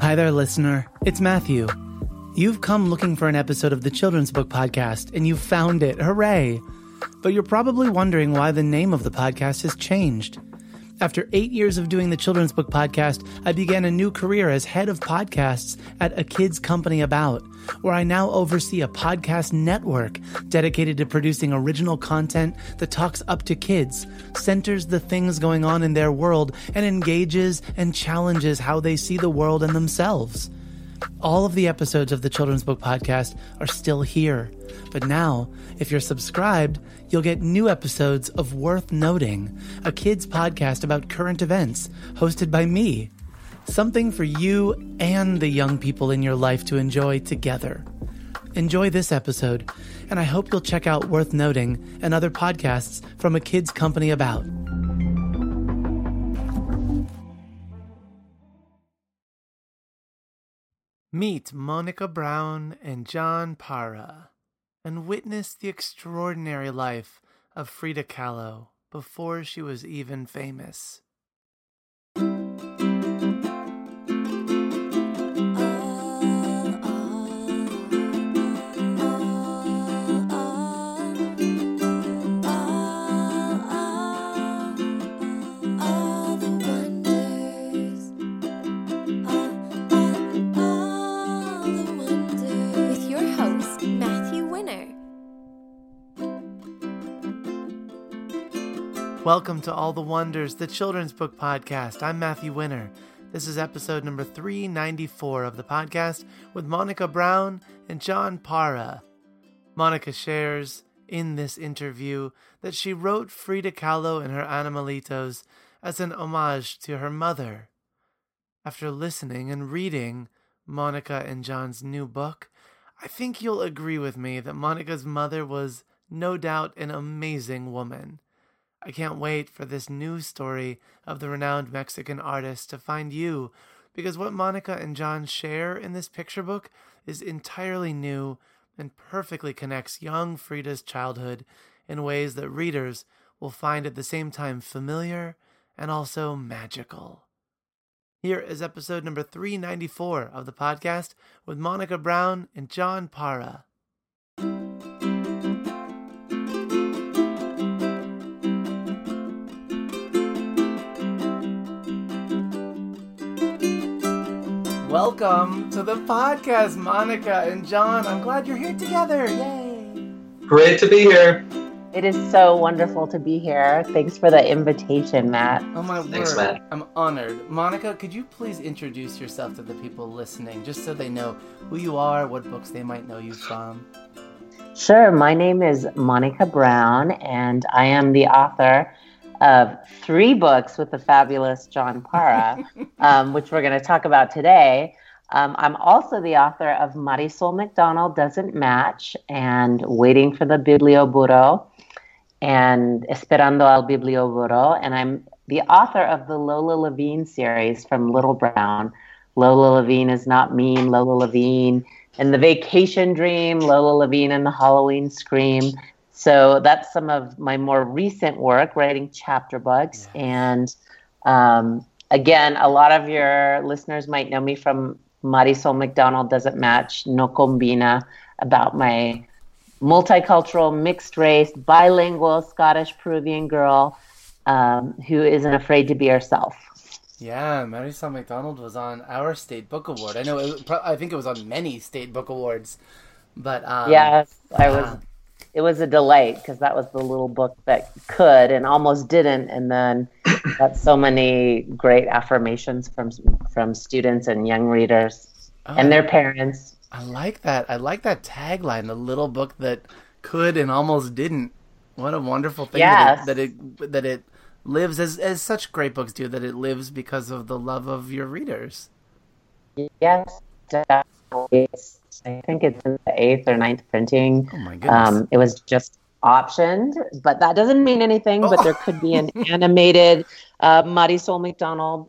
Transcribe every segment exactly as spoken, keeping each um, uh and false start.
Hi there, listener. It's Matthew. You've come looking for an episode of the Children's Book Podcast, and you've found it. Hooray! But you're probably wondering why the name of the podcast has changed. After eight years of doing the Children's Book Podcast, I began a new career as head of podcasts at A Kids Company About, where I now oversee a podcast network dedicated to producing original content that talks up to kids, centers the things going on in their world, and engages and challenges how they see the world and themselves. All of the episodes of the Children's Book Podcast are still here. But now, if you're subscribed, you'll get new episodes of Worth Noting, a kids podcast about current events, hosted by me. Something for you and the young people in your life to enjoy together. Enjoy this episode, and I hope you'll check out Worth Noting and other podcasts from A Kids Company About. Meet Monica Brown and John Parra, and witness the extraordinary life of Frida Kahlo before she was even famous. Welcome to All the Wonders, the Children's Book Podcast. I'm Matthew Winner. This is episode number three ninety-four of the podcast with Monica Brown and John Parra. Monica shares in this interview that she wrote Frida Kahlo and her Animalitos as an homage to her mother. After listening and reading Monica and John's new book, I think you'll agree with me that Monica's mother was no doubt an amazing woman. I can't wait for this new story of the renowned Mexican artist to find you, because what Monica and John share in this picture book is entirely new and perfectly connects young Frida's childhood in ways that readers will find at the same time familiar and also magical. Here is episode number three ninety-four of the podcast with Monica Brown and John Parra. Welcome to the podcast, Monica and John. I'm glad you're here together. Yay! Great to be here. It is so wonderful to be here. Thanks for the invitation, Matt. Oh my Thanks, word. Matt. I'm honored. Monica, could you please introduce yourself to the people listening, just so they know who you are, what books they might know you from? Sure. My name is Monica Brown, and I am the author of three books with the fabulous John Parra, um, which we're going to talk about today. Um, I'm also the author of Marisol McDonald Doesn't Match and Waiting for the Biblioburo and Esperando al Biblioburo. And I'm the author of the Lola Levine series from Little Brown. Lola Levine is Not Mean, Lola Levine and The Vacation Dream, Lola Levine and the Halloween Scream. So that's some of my more recent work, writing chapter books. Yeah. And um, again, a lot of your listeners might know me from Marisol McDonald Doesn't Match, No Combina, about my multicultural, mixed race, bilingual, Scottish Peruvian girl um, who isn't afraid to be herself. Yeah, Marisol McDonald was on our State Book Award. I know, it, I think it was on many State Book Awards. But um, yes, I was. Uh, It was a delight because that was the little book that could and almost didn't, and then got so many great affirmations from from students and young readers oh, and their parents. I like that. I like that tagline, the little book that could and almost didn't. What a wonderful thing yes. that, it, that it that it lives, as as such great books do, that it lives because of the love of your readers. Yes, definitely. I think it's in the eighth or ninth printing. Oh my goodness. Um, it was just optioned, but that doesn't mean anything. Oh. But there could be an animated uh, Marisol McDonald,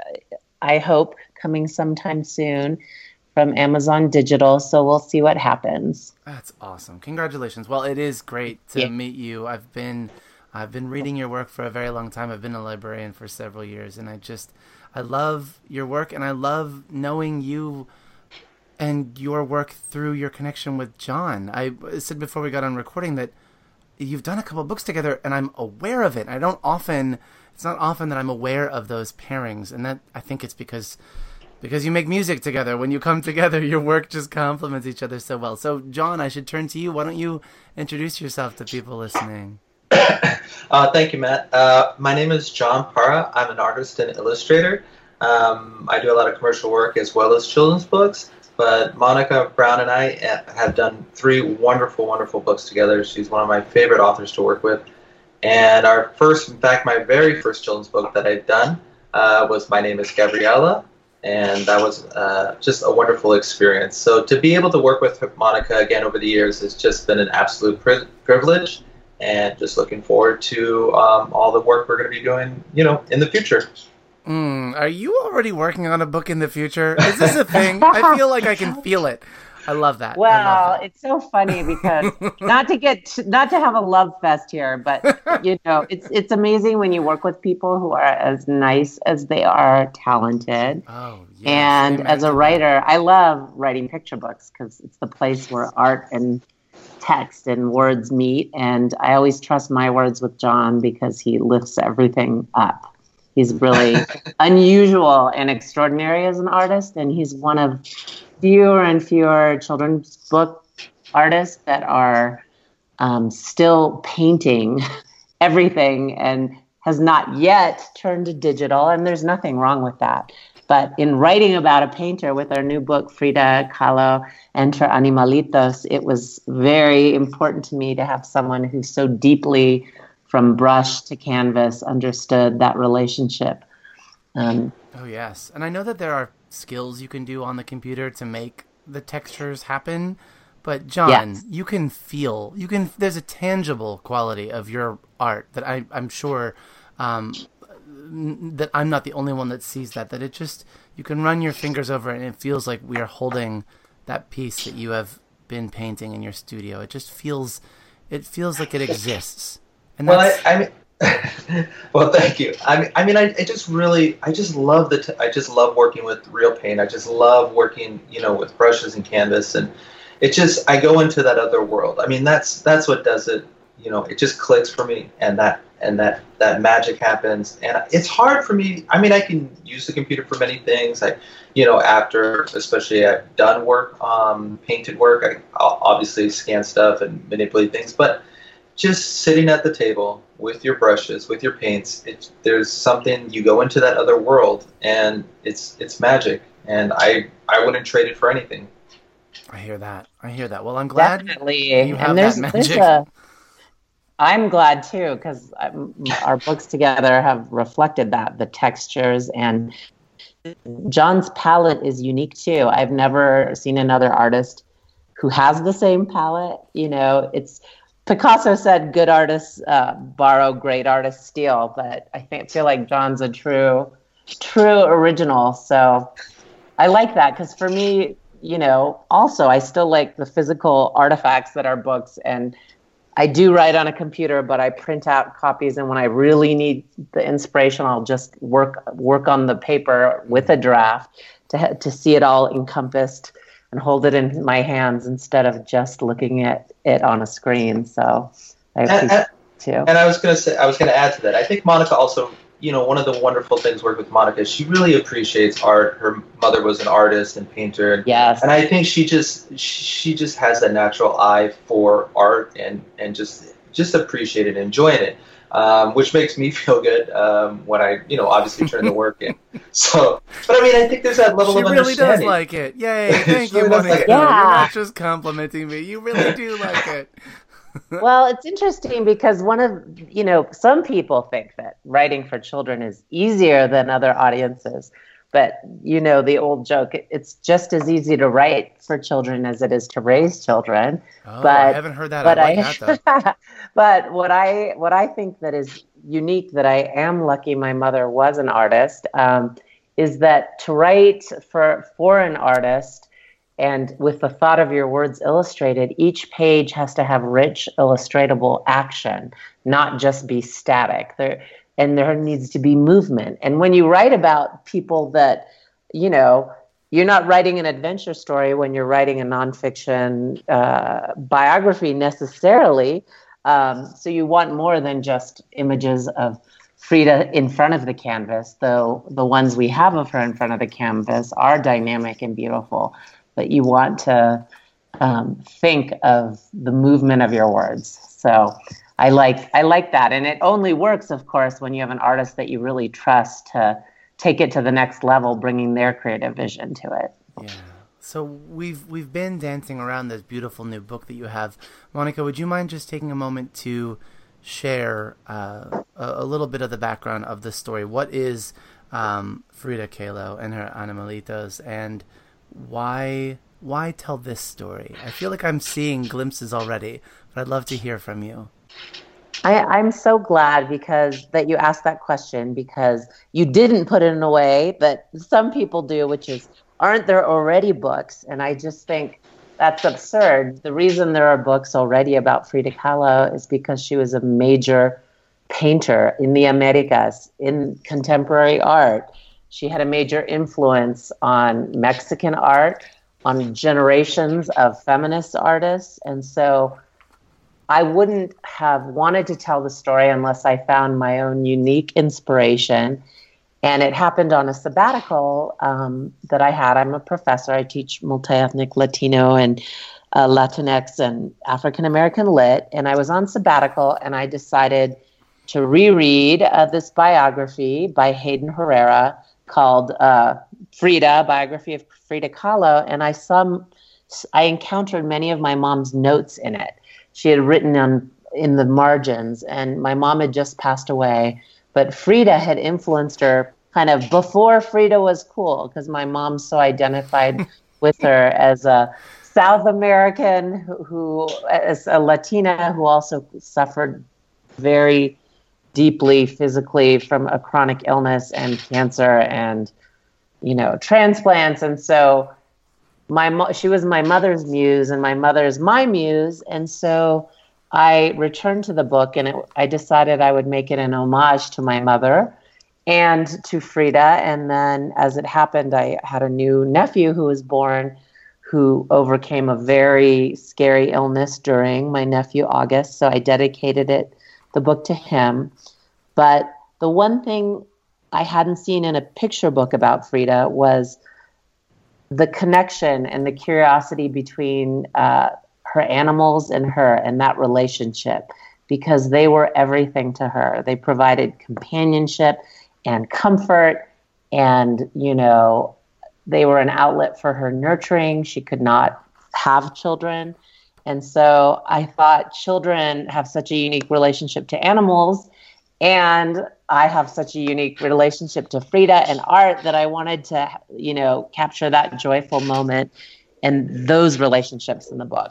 I hope, coming sometime soon from Amazon Digital. So we'll see what happens. That's awesome. Congratulations. Well, it is great to yeah. meet you. I've been I've been reading your work for a very long time. I've been a librarian for several years, and I just I love your work, and I love knowing you and your work through your connection with John. I said before we got on recording that you've done a couple of books together, and I'm aware of it. I don't often, it's not often that I'm aware of those pairings, and that I think it's because because you make music together. When you come together, your work just complements each other so well. So, John, I should turn to you. Why don't you introduce yourself to people listening? uh, thank you, Matt. Uh, my name is John Parra. I'm an artist and illustrator. Um, I do a lot of commercial work as well as children's books. But Monica Brown and I have done three wonderful, wonderful books together. She's one of my favorite authors to work with. And our first, in fact, my very first children's book that I've done uh, was My Name is Gabriella. And that was uh, just a wonderful experience. So to be able to work with Monica again over the years has just been an absolute pri- privilege. And just looking forward to um, all the work we're going to be doing, you know, in the future. Mm, are you already working on a book in the future? Is this a thing? I feel like I can feel it. I love that. Well, love that. It's so funny because not to get to, not to have a love fest here, but you know, it's it's amazing when you work with people who are as nice as they are talented. Oh, yes. And Amen as a to writer, I love writing picture books because it's the place where art and text and words meet. And I always trust my words with John because he lifts everything up. He's really unusual and extraordinary as an artist, and he's one of fewer and fewer children's book artists that are um, still painting everything and has not yet turned to digital, and there's nothing wrong with that. But in writing about a painter with our new book, Frida Kahlo, Entre Animalitos, it was very important to me to have someone who so deeply from brush to canvas, understood that relationship. Um, oh, yes. And I know that there are skills you can do on the computer to make the textures happen. But, John, yes. you can feel, you can. There's a tangible quality of your art that I, I'm sure um, that I'm not the only one that sees that, that it just, you can run your fingers over it and it feels like we are holding that piece that you have been painting in your studio. It just feels, it feels like it exists. And well, I, I mean, well, thank you. I mean, I mean, I, I just really, I just love the, t- I just love working with real paint. I just love working, you know, with brushes and canvas, and it just, I go into that other world. I mean, that's that's what does it. You know, it just clicks for me, and that and that that magic happens. And it's hard for me. I mean, I can use the computer for many things. I, you know, after, especially I've done work, um, painted work. I I'll obviously scan stuff and manipulate things, but just sitting at the table with your brushes, with your paints, it, there's something, you go into that other world, and it's it's magic, and I I wouldn't trade it for anything. I hear that. I hear that. Well, I'm glad Definitely. you have and there's, that magic. There's a, I'm glad too, because our books together have reflected that, the textures, and John's palette is unique too. I've never seen another artist who has the same palette. You know, it's, Picasso said good artists uh, borrow, great artists steal, but I think feel like John's a true, true original. So I like that because for me, you know, also I still like the physical artifacts that are books, and I do write on a computer, but I print out copies, and when I really need the inspiration, I'll just work work on the paper with a draft to to see it all encompassed and hold it in my hands instead of just looking at it on a screen. So I appreciate and, and, it too. And I was going to say, I was going to add to that. I think Monica also, you know, one of the wonderful things working with Monica is she really appreciates art. Her mother was an artist and painter. Yes. And I think she just, she just has a natural eye for art and, and just, just appreciate it and enjoying it. Um, which makes me feel good um, when I, you know, obviously turn the work in. So, but I mean, I think there's that level she of really understanding. She really does like it. Yay, thank you, really Monica. like yeah. You're not just complimenting me. You really do like it. Well, it's interesting because one of, you know, some people think that writing for children is easier than other audiences. But, you know, the old joke, it's just as easy to write for children as it is to raise children. Oh, but, I haven't heard that. But I like I, that, though. But what I, what I think that is unique, that I am lucky my mother was an artist, um, is that to write for, for an artist and with the thought of your words illustrated, each page has to have rich illustratable action, not just be static. There, and there needs to be movement. And when you write about people that, you know, you're not writing an adventure story when you're writing a nonfiction uh, biography necessarily. Um, so you want more than just images of Frida in front of the canvas, though the ones we have of her in front of the canvas are dynamic and beautiful. But you want to um, think of the movement of your words. So I like I like that. And it only works, of course, when you have an artist that you really trust to take it to the next level, bringing their creative vision to it. Yeah. So we've we've been dancing around this beautiful new book that you have. Monica, would you mind just taking a moment to share uh, a, a little bit of the background of the story? What is um, Frida Kahlo and her Animalitos, and why why tell this story? I feel like I'm seeing glimpses already, but I'd love to hear from you. I, I'm so glad because that you asked that question, because you didn't put it in a way that some people do, which is, aren't there already books? And I just think that's absurd. The reason there are books already about Frida Kahlo is because she was a major painter in the Americas, in contemporary art. She had a major influence on Mexican art, on generations of feminist artists. And so I wouldn't have wanted to tell the story unless I found my own unique inspiration. And it happened on a sabbatical um, that I had. I'm a professor. I teach multi-ethnic Latino and uh, Latinx and African-American lit. And I was on sabbatical, and I decided to reread uh, this biography by Hayden Herrera called uh, Frida, Biography of Frida Kahlo. And I, some, I encountered many of my mom's notes in it. She had written on in the margins, and my mom had just passed away. But Frida had influenced her kind of before Frida was cool, because my mom so identified with her as a South American who, who, as a Latina who also suffered very deeply physically from a chronic illness and cancer and, you know, transplants. And so my mo- she was my mother's muse, and my mother's my muse. And so I returned to the book, and it, I decided I would make it an homage to my mother and to Frida. And then as it happened, I had a new nephew who was born, who overcame a very scary illness during my nephew August. So I dedicated it, the book, to him. But the one thing I hadn't seen in a picture book about Frida was the connection and the curiosity between uh, her animals and her, and that relationship, because they were everything to her. They provided companionship and comfort, and, you know, they were an outlet for her nurturing. She could not have children. And so I thought children have such a unique relationship to animals, and I have such a unique relationship to Frida and art, that I wanted to, you know, capture that joyful moment and those relationships in the book.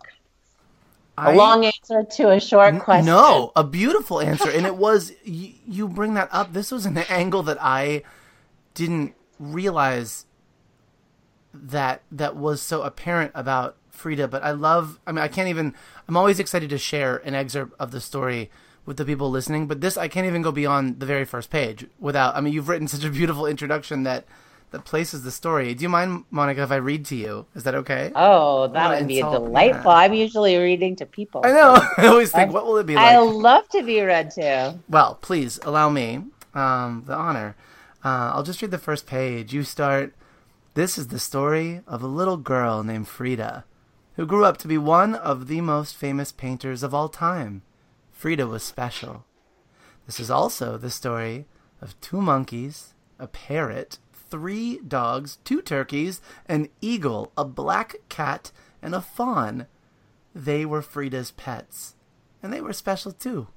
I, a long answer to a short question. No, a beautiful answer. And it was, you, you bring that up. This was an angle that I didn't realize that that was so apparent about Frida. But I love, I mean, I can't even, I'm always excited to share an excerpt of the story with the people listening, but this, I can't even go beyond the very first page without, I mean, you've written such a beautiful introduction that, that places the story. Do you mind, Monica, if I read to you? Is that okay? Oh, that would be delightful. Yeah. I'm usually reading to people. I know. So. I always think, what will it be like? I love to be read to. Well, please allow me um, the honor. Uh, I'll just read the first page. You start, "This is the story of a little girl named Frida, who grew up to be one of the most famous painters of all time. Frida was special. This is also the story of two monkeys, a parrot, three dogs, two turkeys, an eagle, a black cat, and a fawn. They were Frida's pets, and they were special too."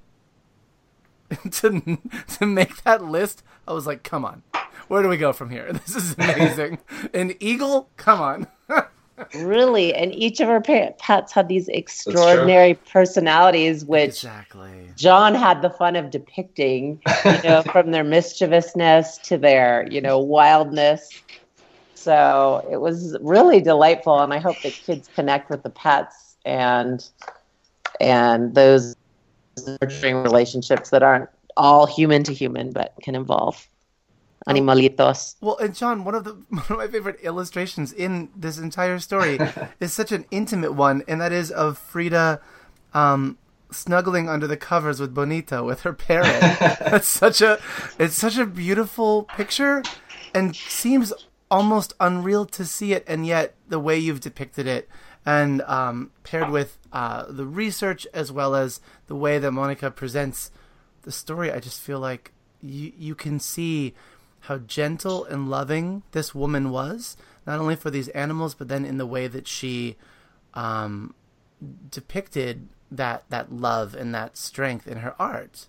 to, to make that list, I was like, come on. Where do we go from here? This is amazing. An eagle? Come on. Really, and each of our pets had these extraordinary personalities, which exactly. John had the fun of depicting, you know, from their mischievousness to their, you know, wildness. So it was really delightful, and I hope that kids connect with the pets and and those nurturing relationships that aren't all human to human, but can involve animalitos. Well, and John, one of the one of my favorite illustrations in this entire story is such an intimate one, and that is of Frida um, snuggling under the covers with Bonita, with her parrot. That's such a it's such a beautiful picture, and seems almost unreal to see it, and yet the way you've depicted it, and um, paired with uh, the research as well as the way that Monica presents the story, I just feel like you you can see how gentle and loving this woman was, not only for these animals, but then in the way that she um, depicted that that love and that strength in her art.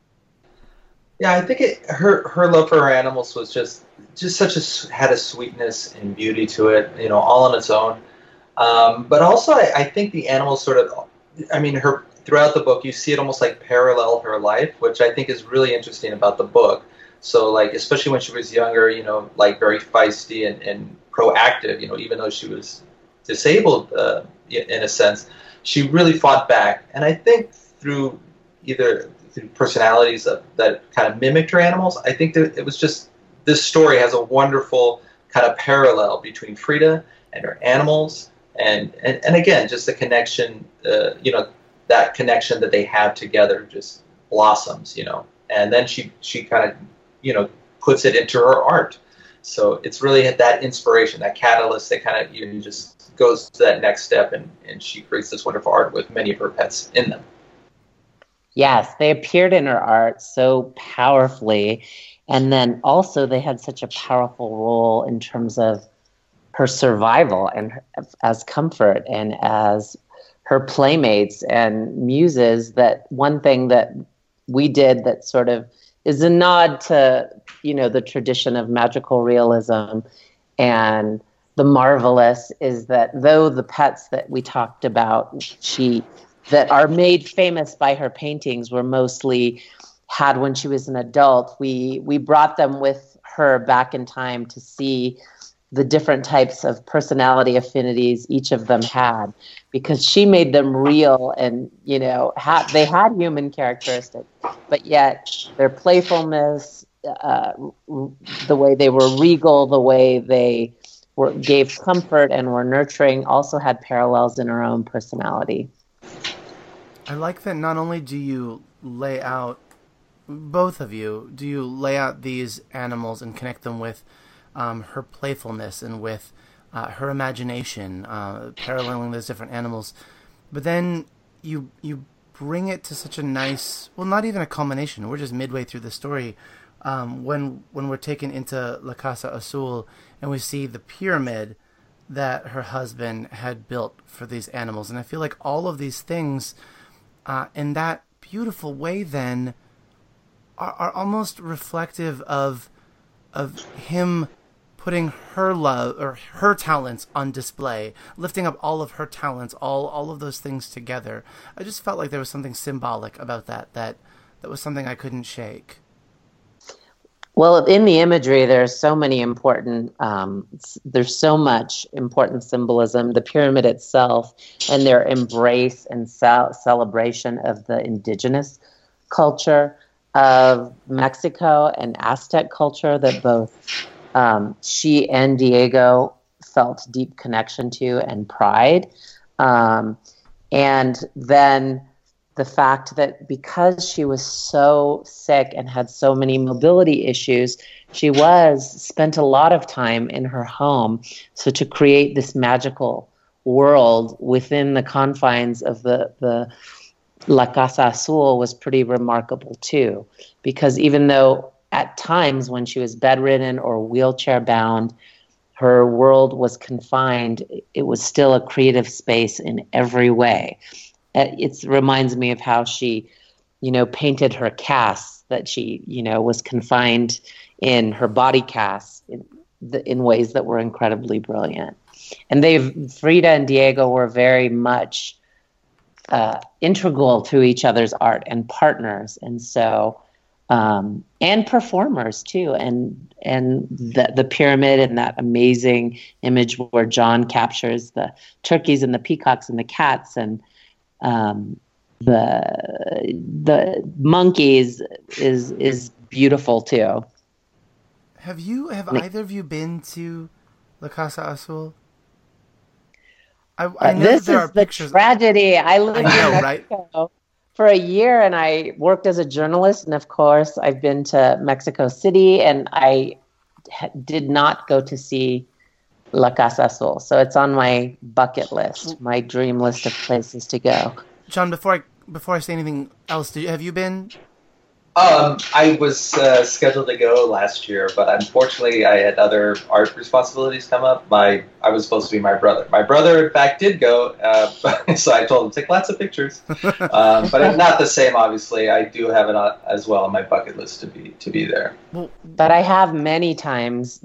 Yeah, I think it, her her love for her animals was just just such a had a sweetness and beauty to it, you know, all on its own. Um, but also, I, I think the animals sort of, I mean, her throughout the book, you see it almost like parallel her life, which I think is really interesting about the book. So, like, especially when she was younger, you know, like very feisty and, and proactive, you know, even though she was disabled uh, in a sense, she really fought back. And I think through either through personalities of, that kind of mimicked her animals, I think that it was just, this story has a wonderful kind of parallel between Frida and her animals. And, and, and again, just the connection, uh, you know, that connection that they have together just blossoms, you know. And then she, she kind of, you know, puts it into her art. So it's really that inspiration, that catalyst that kind of, you know, just goes to that next step, and, and she creates this wonderful art with many of her pets in them. Yes, they appeared in her art so powerfully. And then also they had such a powerful role in terms of her survival and her, as comfort and as her playmates and muses. That one thing that we did that sort of is a nod to, you know, the tradition of magical realism and the marvelous is that though the pets that we talked about, she that are made famous by her paintings were mostly had when she was an adult, we we brought them with her back in time to see the different types of personality affinities each of them had, because she made them real and, you know, ha- they had human characteristics, but yet their playfulness, uh, the way they were regal, the way they were, gave comfort and were nurturing, also had parallels in her own personality. I like that not only do you lay out, both of you, do you lay out these animals and connect them with um, her playfulness and with uh, her imagination, uh, paralleling those different animals, but then you you bring it to such a nice, well, not even a culmination, we're just midway through the story, um, when when we're taken into La Casa Azul and we see the pyramid that her husband had built for these animals. And I feel like all of these things uh, in that beautiful way then are, are almost reflective of of him putting her love or her talents on display, lifting up all of her talents, all all of those things together. I just felt like there was something symbolic about that, that that was something I couldn't shake. Well, in the imagery, there's so many important, um, there's so much important symbolism. The pyramid itself and their embrace and ce- celebration of the indigenous culture of Mexico and Aztec culture that both um, she and Diego felt deep connection to and pride. Um, and then the fact that because she was so sick and had so many mobility issues, she was spent a lot of time in her home. So to create this magical world within the confines of the, the La Casa Azul was pretty remarkable too, because even though at times when she was bedridden or wheelchair bound, her world was confined, it was still a creative space in every way. It reminds me of how she, you know, painted her casts, that she, you know, was confined in her body casts in, in ways that were incredibly brilliant. And they, Frida and Diego were very much uh, integral to each other's art and partners. And so, um, and performers too. And, and the, the pyramid and that amazing image where John captures the turkeys and the peacocks and the cats and, Um, the the monkeys is is beautiful too. Have you have either of you been to La Casa Azul? I, I Uh, know this that there is are the pictures. tragedy. I lived I know, in right? Mexico for a year, and I worked as a journalist. And of course, I've been to Mexico City, and I ha- did not go to see La Casa Azul. So it's on my bucket list, my dream list of places to go. John, before I before I say anything else, did you, have you been? Um, I was uh, scheduled to go last year, but unfortunately, I had other art responsibilities come up. My I was supposed to be my brother. My brother, in fact, did go, uh, so I told him take lots of pictures. Um, but not the same, obviously. I do have it on, as well on my bucket list to be to be there. But I have many times,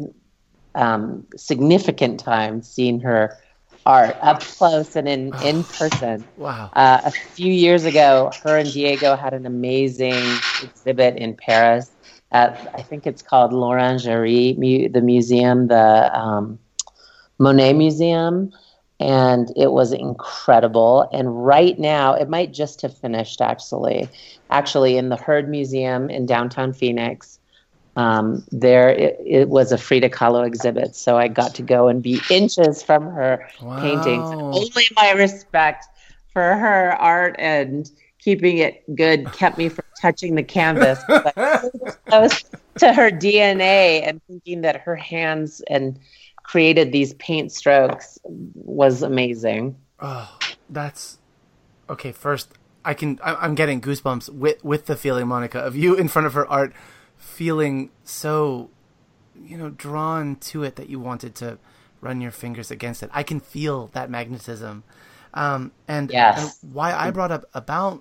um, significant times, seen her art up close and in, in person. Wow. Uh, a few years ago, her and Diego had an amazing exhibit in Paris at, I think it's called L'Orangerie, mu- the museum, the um, Monet Museum, and it was incredible. And right now, it might just have finished, actually. Actually, in the Heard Museum in downtown Phoenix, Um, there it, it was a Frida Kahlo exhibit, so I got to go and be inches from her Wow. paintings. Only my respect for her art and keeping it good kept me from touching the canvas. But I was close to her D N A, and thinking that her hands and created these paint strokes was amazing. Oh, that's okay. First, I can. I, I'm getting goosebumps with with the feeling, Monica, of you in front of her art, feeling so, you know, drawn to it that you wanted to run your fingers against it. I can feel that magnetism. Um, and, Yes. and why I brought up about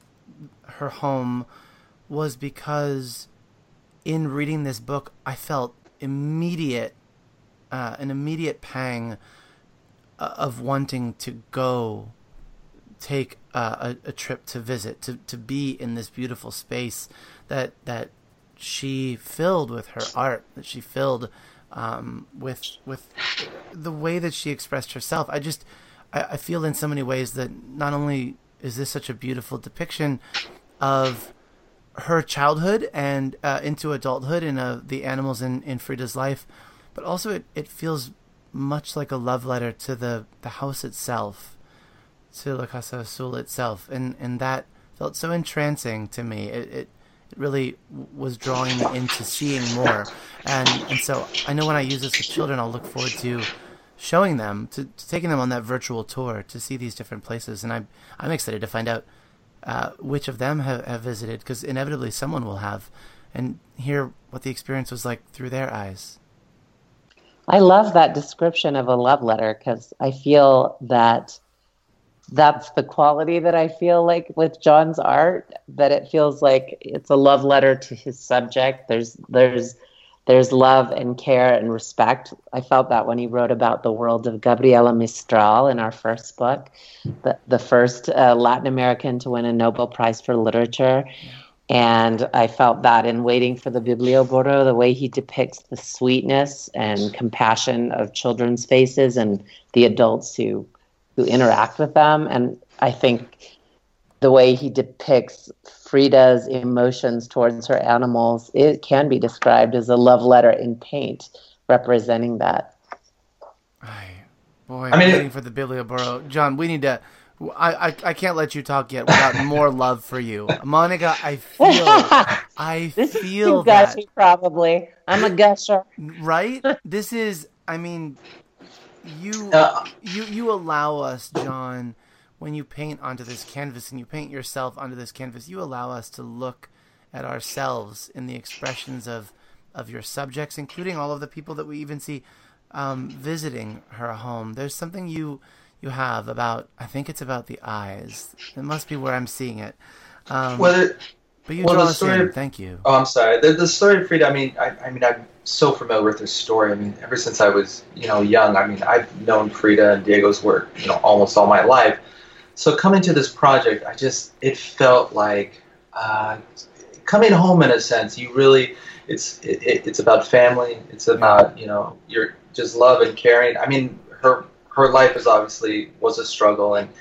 her home was because in reading this book, I felt immediate, uh, an immediate pang of wanting to go take uh, a, a trip to visit, to, to be in this beautiful space that, that, she filled with her art, that she filled um, with with the way that she expressed herself. I just, I, I feel in so many ways that not only is this such a beautiful depiction of her childhood and uh, into adulthood and uh, the animals in, in Frida's life, but also it, it feels much like a love letter to the, the house itself, to La Casa Azul itself. And, and that felt so entrancing to me. It, it It really was drawing me into seeing more. And and so I know when I use this with children, I'll look forward to showing them, to, to taking them on that virtual tour to see these different places. And I'm, I'm excited to find out uh, which of them have, have visited, because inevitably someone will have, and hear what the experience was like through their eyes. I love that description of a love letter, because I feel that that's the quality that I feel like with John's art, that it feels like it's a love letter to his subject. There's there's there's love and care and respect. I felt that when he wrote about the world of Gabriela Mistral in our first book, the, the first uh, Latin American to win a Nobel Prize for Literature. And I felt that in Waiting for the Biblioboro, the way he depicts the sweetness and compassion of children's faces and the adults who who interact with them. And I think the way he depicts Frida's emotions towards her animals, it can be described as a love letter in paint, representing that. Ay, boy, I mean, waiting for the Biblioboro. John, we need to, I, I, I can't let you talk yet without more love for you. Monica, I feel, I This feel is too that. gushy, probably. I'm a gusher. Right? This is, I mean, you, Uh, you, you allow us, John, when you paint onto this canvas and you paint yourself onto this canvas, you allow us to look at ourselves in the expressions of, of your subjects, including all of the people that we even see um, visiting her home. There's something you you have about, I think it's about the eyes. It must be where I'm seeing it. Um, well, it, but you well, draw the us story in. of- Thank you. oh, I'm sorry. The, the story of Frida. I mean, I, I mean, I'm so familiar with her story. I mean, ever since I was, you know, young. I mean, I've known Frida and Diego's work, you know, almost all my life. So coming to this project, I just, it felt like uh, coming home in a sense. You really, it's it, it, it's about family. It's about, you know, your just love and caring. I mean, her her life is obviously was a struggle, and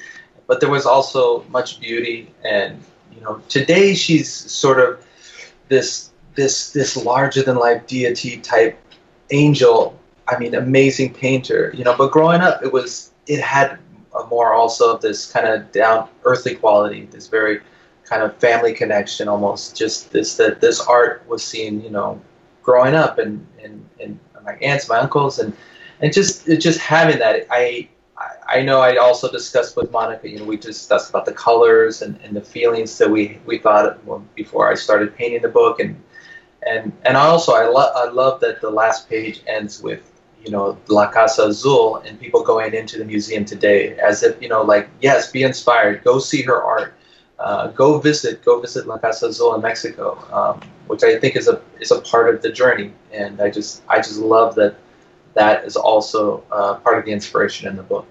but there was also much beauty. And you know, today she's sort of this this this larger than life deity type angel. I mean, amazing painter. You know, but growing up, it was it had a more also of this kind of down earthly quality, this very kind of family connection, almost just this that this art was seen, you know, growing up, and and, and my aunts, my uncles, and and just it just having that. I I know I also discussed with Monica, you know, we discussed about the colors and, and the feelings that we we thought before I started painting the book, and and and also I love I love that the last page ends with, you know, La Casa Azul and people going into the museum today as if, you know, like, yes, be inspired, go see her art, uh, go visit, go visit La Casa Azul in Mexico, um, which I think is a is a part of the journey. And I just I just love that that is also uh, part of the inspiration in the book.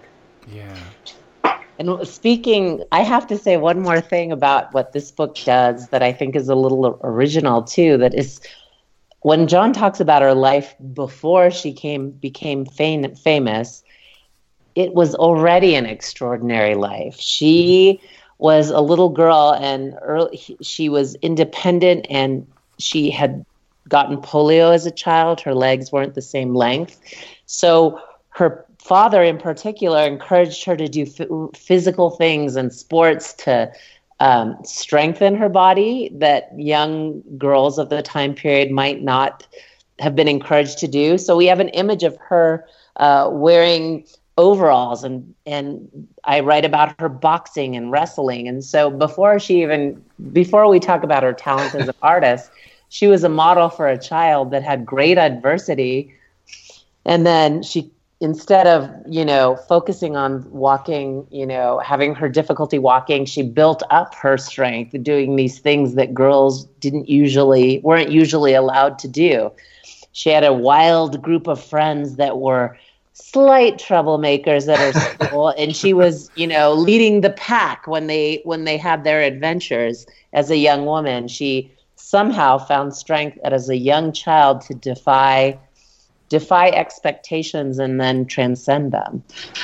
Yeah. And speaking, I have to say one more thing about what this book does that I think is a little original too, that is, when John talks about her life before she came became fam- famous, it was already an extraordinary life. She was a little girl, and early, she was independent, and she had gotten polio as a child. Her legs weren't the same length. So her father in particular encouraged her to do f- physical things and sports to Um, strengthen her body that young girls of the time period might not have been encouraged to do. So we have an image of her uh, wearing overalls, and and I write about her boxing and wrestling. And so before she even, before we talk about her talent as an artist, she was a model for a child that had great adversity. And then she, instead of, you know, focusing on walking, you know, having her difficulty walking, she built up her strength doing these things that girls didn't usually, weren't usually allowed to do. She had a wild group of friends that were slight troublemakers at her school, and she was, you know, leading the pack when they when they had their adventures as a young woman. She somehow found strength as a young child to defy defy expectations and then transcend them.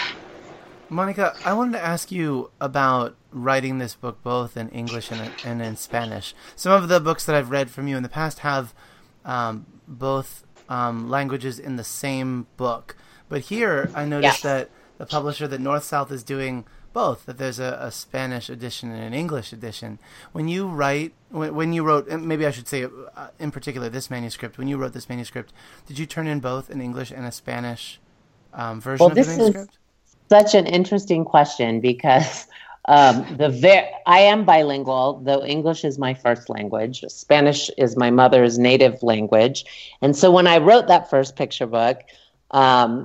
Monica, I wanted to ask you about writing this book both in English and, and in Spanish. Some of the books that I've read from you in the past have um, both um, languages in the same book. But here I noticed Yeah. that the publisher, that North South, is doing both, that there's a, a Spanish edition and an English edition. When you write, when, when you wrote, and maybe I should say uh, in particular this manuscript, when you wrote this manuscript, did you turn in both an English and a Spanish um, version Well, of the this manuscript? is such an interesting question because um, the ver- I am bilingual, though English is my first language. Spanish is my mother's native language. And so when I wrote that first picture book, um,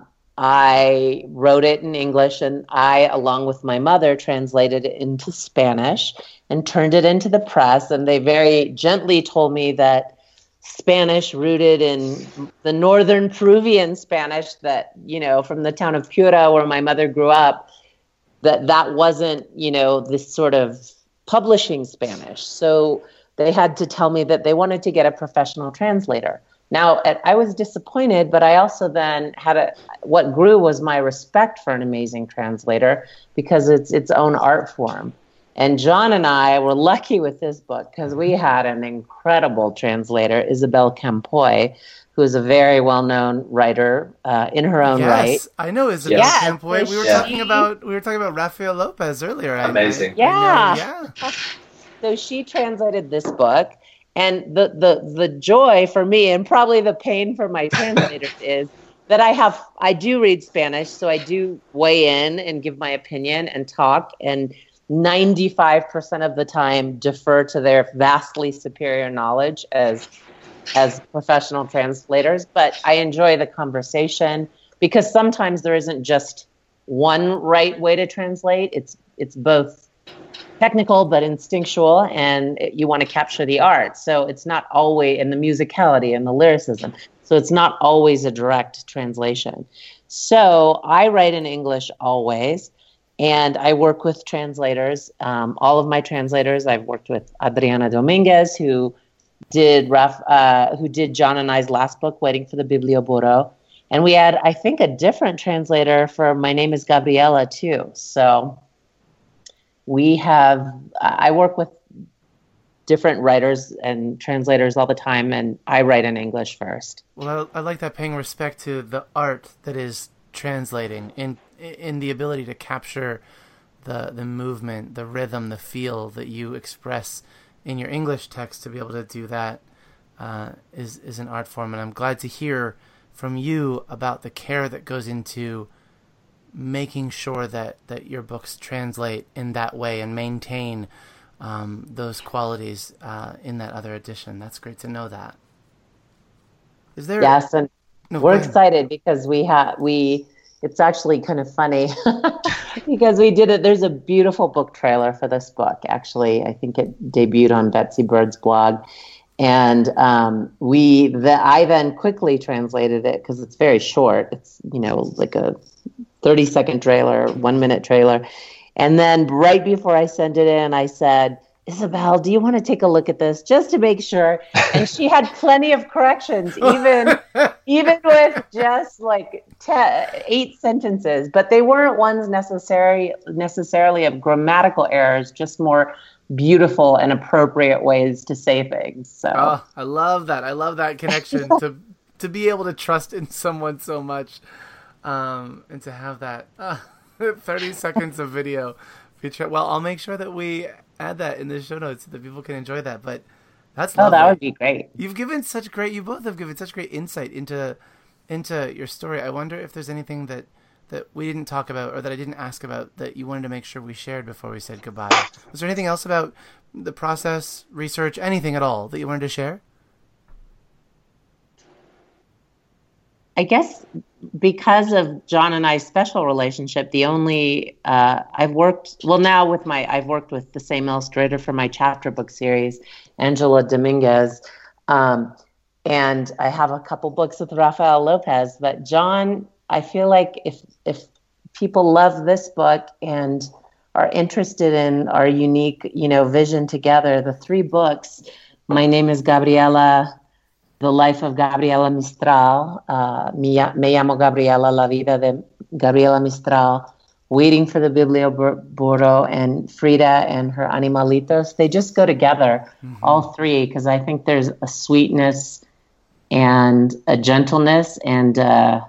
I wrote it in English, and I, along with my mother, translated it into Spanish and turned it into the press. And they very gently told me that Spanish rooted in the northern Peruvian Spanish that, you know, from the town of Piura where my mother grew up, that that wasn't, you know, this sort of publishing Spanish. So they had to tell me that they wanted to get a professional translator. Now, I was disappointed, but I also then had a, what grew was my respect for an amazing translator because it's its own art form. And John and I were lucky with this book because we had an incredible translator, Isabel Campoy, who is a very well-known writer uh, in her own yes, right. Yes, I know Isabel Yes, Campoy. We were yeah. talking about we were talking about Rafael Lopez earlier. Amazing. I, I, I know, Yeah. yeah. So she translated this book. And the, the, the joy for me, and probably the pain for my translators, is that I have I do read Spanish, so I do weigh in and give my opinion and talk, and ninety-five percent of the time defer to their vastly superior knowledge as as professional translators. But I enjoy the conversation because sometimes there isn't just one right way to translate. It's it's both technical but instinctual, and you want to capture the art. So it's not always in the musicality and the lyricism. So it's not always a direct translation. So I write in English always, and I work with translators. Um, all of my translators, I've worked with Adriana Dominguez, who did Raf, uh, who did John and I's last book, Waiting for the Biblioburo. And we had, I think, a different translator for My Name is Gabriela too. So we have, I work with different writers and translators all the time, and I write in English first. Well, I, I like that, paying respect to the art that is translating, in in the ability to capture the the movement, the rhythm, the feel that you express in your English text. To be able to do that uh, is is an art form, and I'm glad to hear from you about the care that goes into making sure that, that your books translate in that way and maintain um, those qualities uh, in that other edition. That's great to know that. Is there? Yes, and no, we're excited because we have we. It's actually kind of funny because we did it. There's a beautiful book trailer for this book. Actually, I think it debuted on Betsy Bird's blog, and um, we. The, I then quickly translated it because it's very short. It's you know like a thirty second trailer, one minute trailer, and then right before I sent it in, I said, Isabel, do you want to take a look at this just to make sure? And she had plenty of corrections, even even with just like te- eight sentences. But they weren't ones necessary necessarily of grammatical errors, just more beautiful and appropriate ways to say things. So oh, I love that. I love that connection to to be able to trust in someone so much, um, and to have that uh, thirty seconds of video. Feature. Well, I'll make sure that we add that in the show notes so that people can enjoy that. But that's lovely. Oh, that would be great. You've given such great. You both have given such great insight into into your story. I wonder if there's anything that that we didn't talk about or that I didn't ask about that you wanted to make sure we shared before we said goodbye. Was there anything else about the process, research, anything at all that you wanted to share? I guess because of John and I's special relationship, the only uh, I've worked well now with my I've worked with the same illustrator for my chapter book series, Angela Dominguez, um, and I have a couple books with Rafael Lopez. But John, I feel like if if people love this book and are interested in our unique, you know, vision together, the three books. My name is Gabriela. The Life of Gabriela Mistral, uh, Me Llamo Gabriela, La Vida de Gabriela Mistral, Waiting for the Biblioburo, and Frida and her Animalitos. They just go together, mm-hmm. all three, because I think there's a sweetness and a gentleness and a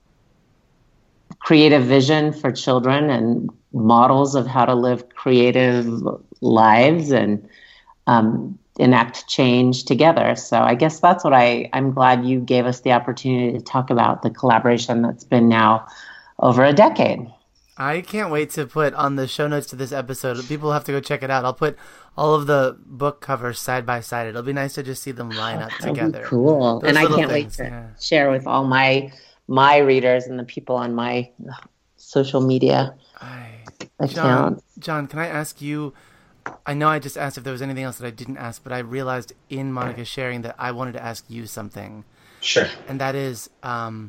creative vision for children and models of how to live creative lives and um enact change together. So I guess that's what I, I'm glad you gave us the opportunity to talk about the collaboration that's been now over a decade. I can't wait to put on the show notes to this episode. People have to go check it out. I'll put all of the book covers side by side. It'll be nice to just see them line up That'd together. Be cool. Those and I can't things, wait to yeah. share with all my my readers and the people on my social media I, accounts. John, John, can I ask you, I know I just asked if there was anything else that I didn't ask, but I realized in Monica's sharing that I wanted to ask you something. Sure. And that is, um,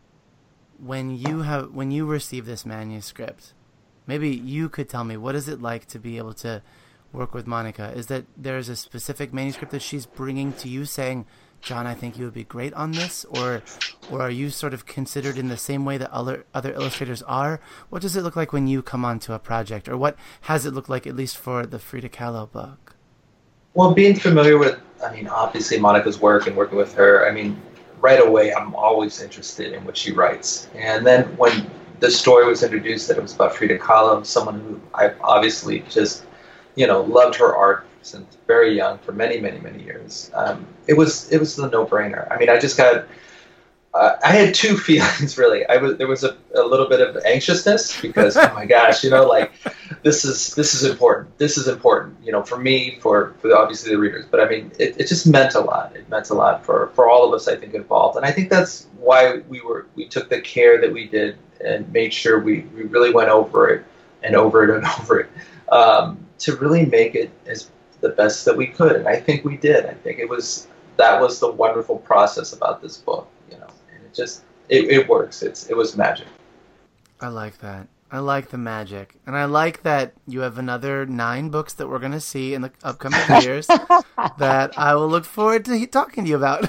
when you have when you receive this manuscript, maybe you could tell me, what is it like to be able to work with Monica? Is that there's a specific manuscript that she's bringing to you saying, John, I think you would be great on this? Or or are you sort of considered in the same way that other other illustrators are? What does it look like when you come onto a project? Or what has it looked like, at least for the Frida Kahlo book? Well, being familiar with, I mean, obviously Monica's work and working with her, I mean, right away I'm always interested in what she writes. And then when the story was introduced that it was about Frida Kahlo, someone who I obviously just, you know, loved her art since very young, for many, many, many years. Um, it was it was the no-brainer. I mean, I just got, uh, I had two feelings really. I was there was a, a little bit of anxiousness because oh my gosh, you know, like this is this is important. This is important, you know, for me, for for the, obviously the readers. But I mean, it, it just meant a lot. It meant a lot for for all of us, I think, involved. And I think that's why we were we took the care that we did and made sure we we really went over it and over it and over it um, to really make it as the best that we could, and I think we did. I think it was that was the wonderful process about this book, you know. And it just it, it works. It's it was magic. I like that. I like the magic, and I like that you have another nine books that we're going to see in the upcoming years that I will look forward to talking to you about.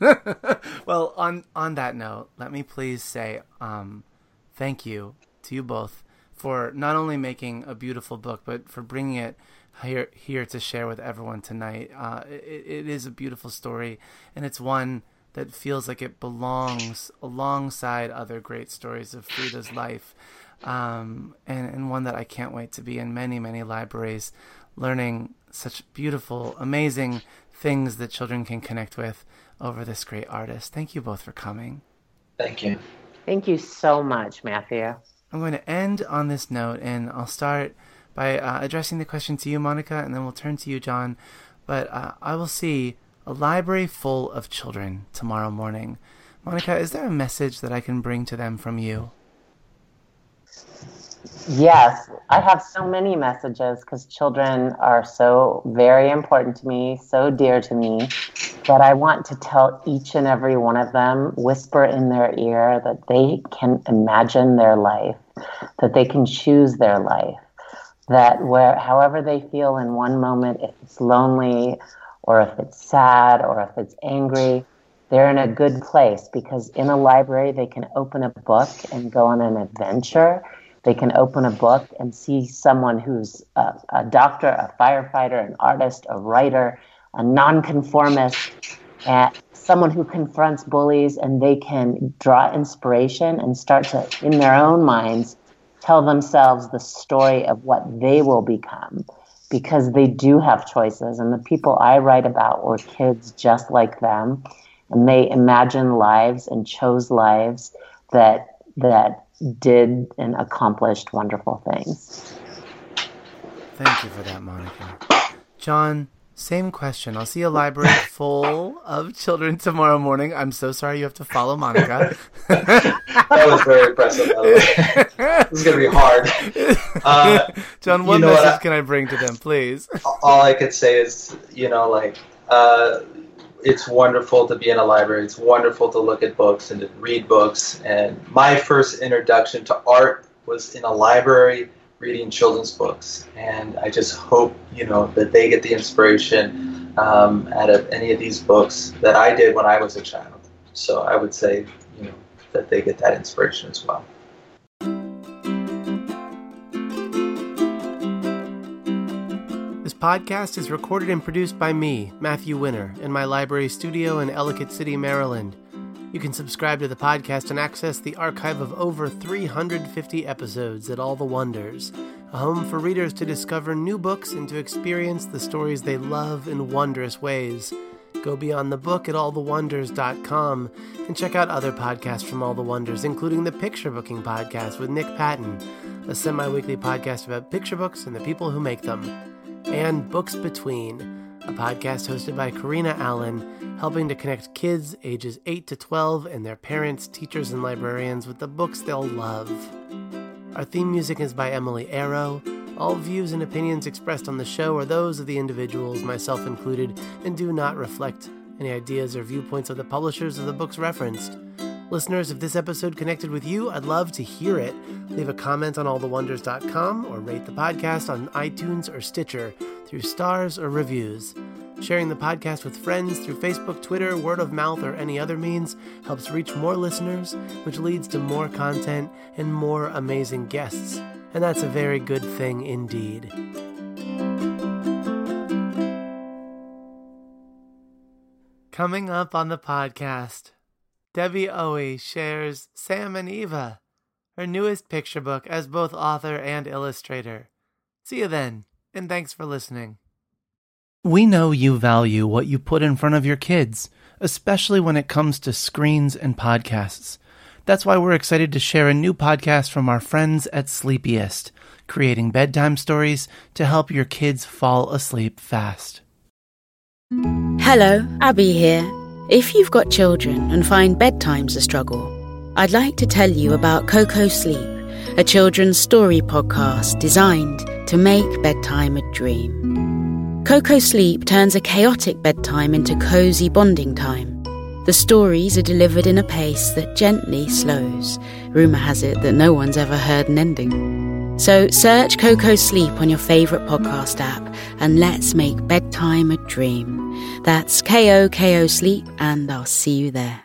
Well, on on that note, let me please say um, thank you to you both for not only making a beautiful book, but for bringing it here here to share with everyone tonight. Uh, it, it is a beautiful story, and it's one that feels like it belongs alongside other great stories of Frida's life, um, and, and one that I can't wait to be in many, many libraries, learning such beautiful, amazing things that children can connect with over this great artist. Thank you both for coming. Thank you. Thank you so much, Matthew. I'm going to end on this note, and I'll start by uh, addressing the question to you, Monica, and then we'll turn to you, John. But uh, I will see a library full of children tomorrow morning. Monica, is there a message that I can bring to them from you? Yes, I have so many messages because children are so very important to me, so dear to me, that I want to tell each and every one of them, whisper in their ear that they can imagine their life, that they can choose their life, that where however they feel in one moment, if it's lonely or if it's sad or if it's angry, they're in a good place because in a library they can open a book and go on an adventure. They can open a book and see someone who's a, a doctor, a firefighter, an artist, a writer, a nonconformist, and someone who confronts bullies, and they can draw inspiration and start to, in their own minds, tell themselves the story of what they will become, because they do have choices. And the people I write about were kids just like them, and they imagined lives and chose lives that that did and accomplished wonderful things. Thank you for that, Monica. John, same question. I'll see a library full of children tomorrow morning. I'm so sorry you have to follow Monica. That was very impressive, by the way. This is going to be hard. Uh, John, what you know message what I, can I bring to them, please? All I could say is, you know, like, uh, it's wonderful to be in a library. It's wonderful to look at books and to read books. And my first introduction to art was in a library reading children's books. And I just hope, you know, that they get the inspiration um, out of any of these books that I did when I was a child. So I would say, you know, that they get that inspiration as well. This podcast is recorded and produced by me, Matthew Winner, in my library studio in Ellicott City, Maryland. You can subscribe to the podcast and access the archive of over three hundred fifty episodes at All the Wonders, a home for readers to discover new books and to experience the stories they love in wondrous ways. Go beyond the book at all the wonders dot com and check out other podcasts from All the Wonders, including the Picture Booking Podcast with Nick Patton, a semi-weekly podcast about picture books and the people who make them, and Books Between, a podcast hosted by Karina Allen, helping to connect kids ages eight to twelve and their parents, teachers, and librarians with the books they'll love. Our theme music is by Emily Arrow. All views and opinions expressed on the show are those of the individuals, myself included, and do not reflect any ideas or viewpoints of the publishers of the books referenced. Listeners, if this episode connected with you, I'd love to hear it. Leave a comment on all the wonders dot com or rate the podcast on iTunes or Stitcher through stars or reviews. Sharing the podcast with friends through Facebook, Twitter, word of mouth, or any other means helps reach more listeners, which leads to more content and more amazing guests. And that's a very good thing indeed. Coming up on the podcast, Debbie Owie shares Sam and Eva, her newest picture book as both author and illustrator. See you then, and thanks for listening. We know you value what you put in front of your kids, especially when it comes to screens and podcasts. That's why we're excited to share a new podcast from our friends at Sleepiest, creating bedtime stories to help your kids fall asleep fast. Hello, Abby here. If you've got children and find bedtime's a struggle, I'd like to tell you about Coco Sleep, a children's story podcast designed to make bedtime a dream. Coco Sleep turns a chaotic bedtime into cozy bonding time. The stories are delivered in a pace that gently slows. Rumour has it that no one's ever heard an ending. So search Coco Sleep on your favourite podcast app and let's make bedtime a dream. That's K O K O Sleep, and I'll see you there.